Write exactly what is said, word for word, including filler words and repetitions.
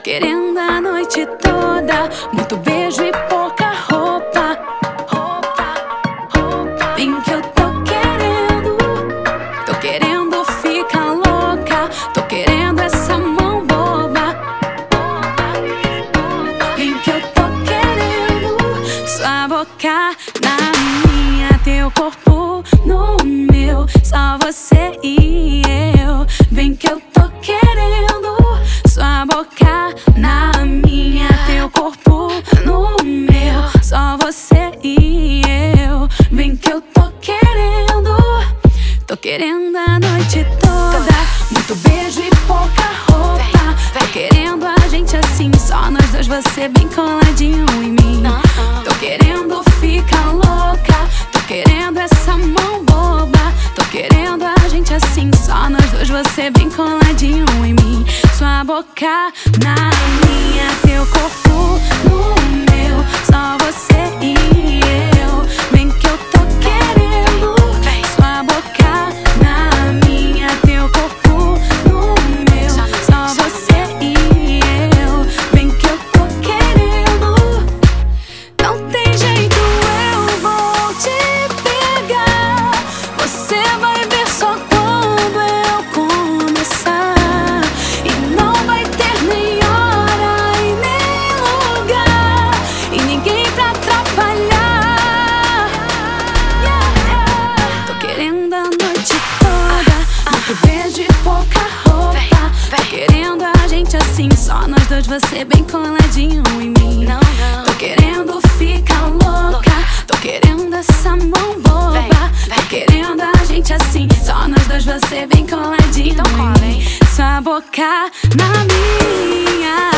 querendo a noite toda, muito beijo e pouca roupa. Vem que eu tô querendo, tô querendo ficar louca, tô querendo essa mão boba. Vem que eu tô querendo sua boca na minha, teu corpo no meu, só você e eu. Vem que eu tô querendo sua boca na minha, teu corpo no meu, só você e eu. Vem que eu tô querendo, tô querendo a noite toda, muito beijo e pouca roupa. Tô querendo a gente assim, só nós dois, você bem coladinho em mim. Tô querendo ficar louca, tô querendo essa mão boba. Tô querendo a gente assim, só nós dois, você bem coladinho em mim. Sua boca na minha, teu corpo no meu, só você e eu. Vem que eu tô querendo sua boca na minha, teu corpo no meu, só você e eu. Vem que eu tô querendo, não tem jeito, eu vou te pegar. Você vai ver só quando eu começar, e não vai ter nem hora e nem lugar, e ninguém pra atrapalhar. Tô querendo a noite toda, muito beijo e pouca roupa. Tô querendo a gente assim, só nós dois, você bem coladinho em mim. Tô querendo ficar louca, tô querendo essa mão boba. Tô querendo a gente assim, só nós dois, você bem coladinho em mim. Sua boca na minha.